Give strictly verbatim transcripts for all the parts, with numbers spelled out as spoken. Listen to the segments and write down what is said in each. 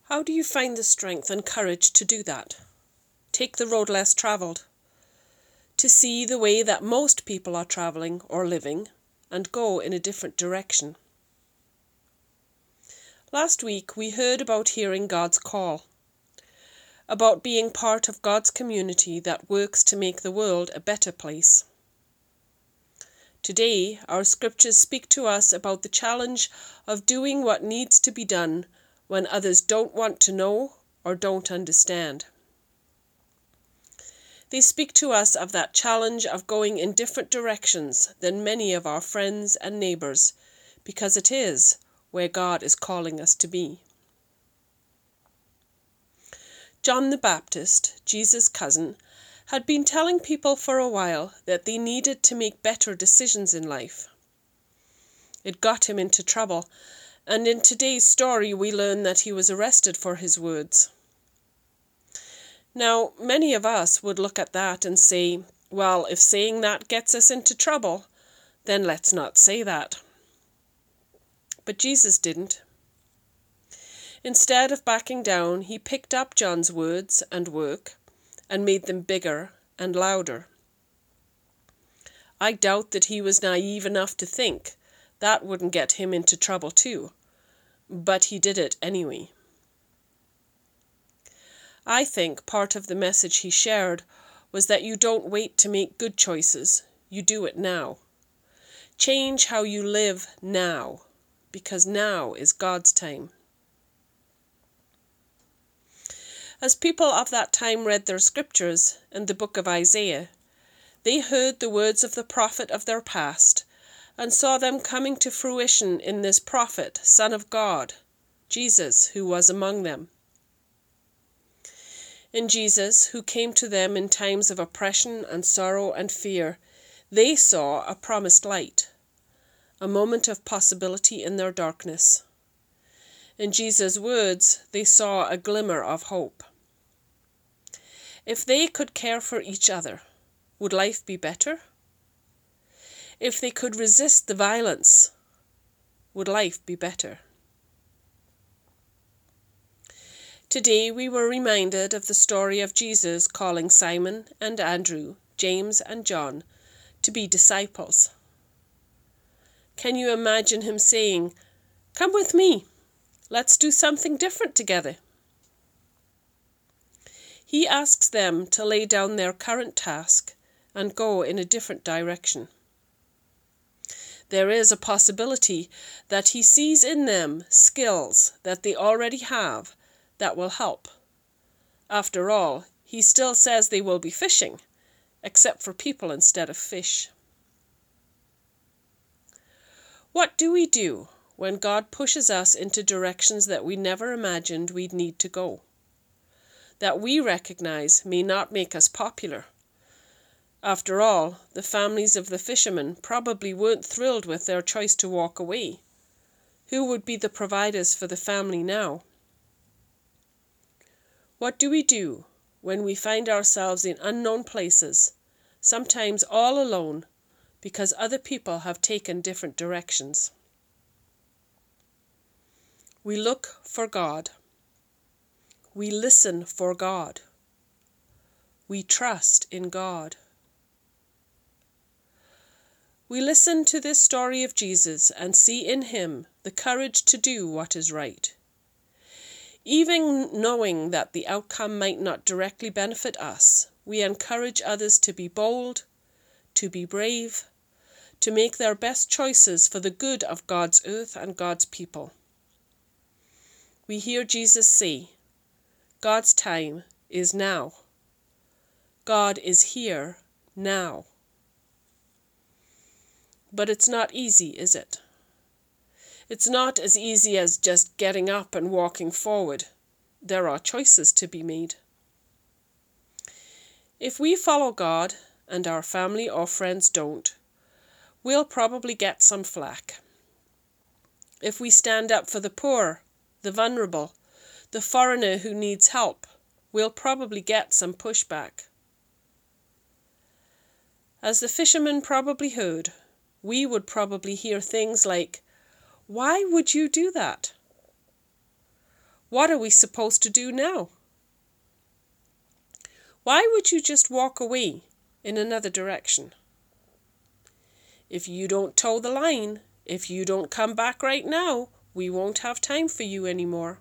How do you find the strength and courage to do that? Take the road less travelled. To see the way that most people are travelling or living and go in a different direction. Last week we heard about hearing God's call, about being part of God's community that works to make the world a better place. Today our scriptures speak to us about the challenge of doing what needs to be done when others don't want to know or don't understand. They speak to us of that challenge of going in different directions than many of our friends and neighbours, because it is where God is calling us to be. John the Baptist, Jesus' cousin, had been telling people for a while that they needed to make better decisions in life. It got him into trouble, and in today's story we learn that he was arrested for his words. Now, many of us would look at that and say, well, if saying that gets us into trouble, then let's not say that. But Jesus didn't. Instead of backing down, he picked up John's words and work and made them bigger and louder. I doubt that he was naive enough to think that wouldn't get him into trouble too, but he did it anyway. I think part of the message he shared was that you don't wait to make good choices, you do it now. Change how you live now, because now is God's time. As people of that time read their scriptures and the book of Isaiah, they heard the words of the prophet of their past and saw them coming to fruition in this prophet, Son of God, Jesus, who was among them. In Jesus, who came to them in times of oppression and sorrow and fear, they saw a promised light, a moment of possibility in their darkness. In Jesus' words, they saw a glimmer of hope. If they could care for each other, would life be better? If they could resist the violence, would life be better? Today we were reminded of the story of Jesus calling Simon and Andrew, James and John, to be disciples. Can you imagine him saying, "Come with me, let's do something different together"? He asks them to lay down their current task and go in a different direction. There is a possibility that he sees in them skills that they already have that will help. After all, he still says they will be fishing, except for people instead of fish. What do we do when God pushes us into directions that we never imagined we'd need to go? That we recognize may not make us popular. After all, the families of the fishermen probably weren't thrilled with their choice to walk away. Who would be the providers for the family now? What do we do when we find ourselves in unknown places, sometimes all alone, because other people have taken different directions? We look for God. We listen for God. We trust in God. We listen to this story of Jesus and see in him the courage to do what is right. Even knowing that the outcome might not directly benefit us, we encourage others to be bold, to be brave, to make their best choices for the good of God's earth and God's people. We hear Jesus say, God's time is now. God is here now. But it's not easy, is it? It's not as easy as just getting up and walking forward. There are choices to be made. If we follow God and our family or friends don't, we'll probably get some flack. If we stand up for the poor, the vulnerable, the foreigner who needs help, we'll probably get some pushback. As the fishermen probably heard, we would probably hear things like, "Why would you do that? What are we supposed to do now? Why would you just walk away in another direction? If you don't toe the line, if you don't come back right now, we won't have time for you anymore.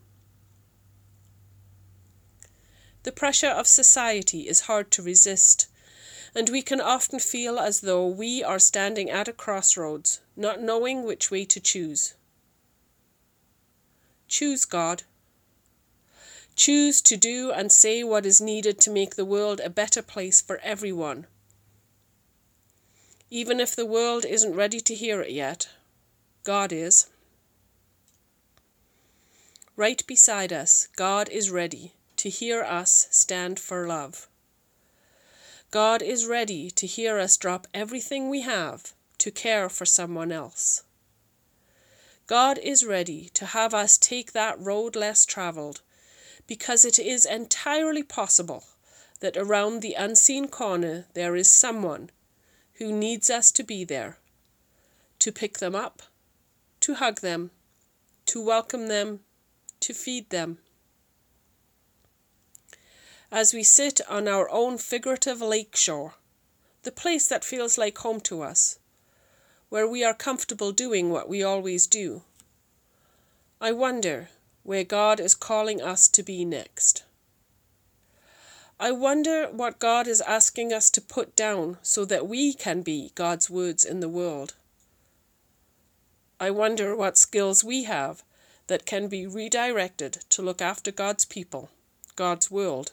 The pressure of society is hard to resist, and we can often feel as though we are standing at a crossroads, not knowing which way to choose. Choose God. Choose to do and say what is needed to make the world a better place for everyone. Even if the world isn't ready to hear it yet, God is. Right beside us, God is ready to hear us stand for love. God is ready to hear us drop everything we have to care for someone else. God is ready to have us take that road less traveled, because it is entirely possible that around the unseen corner there is someone who needs us to be there, to pick them up, to hug them, to welcome them, to feed them. As we sit on our own figurative lake shore, the place that feels like home to us, where we are comfortable doing what we always do, I wonder where God is calling us to be next. I wonder what God is asking us to put down so that we can be God's words in the world. I wonder what skills we have that can be redirected to look after God's people, God's world.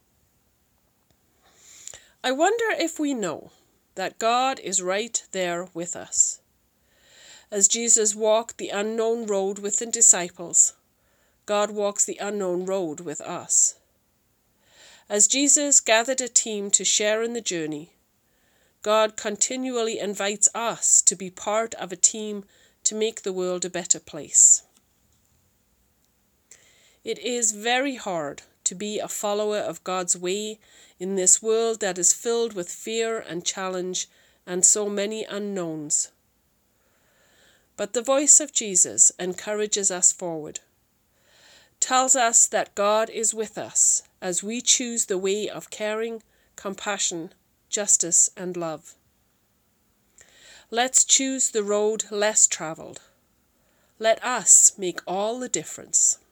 I wonder if we know that God is right there with us. As Jesus walked the unknown road with the disciples, God walks the unknown road with us. As Jesus gathered a team to share in the journey, God continually invites us to be part of a team to make the world a better place. It is very hard to be a follower of God's way in this world that is filled with fear and challenge and so many unknowns. But the voice of Jesus encourages us forward, tells us that God is with us as we choose the way of caring, compassion, justice, and love. Let's choose the road less traveled. Let us make all the difference.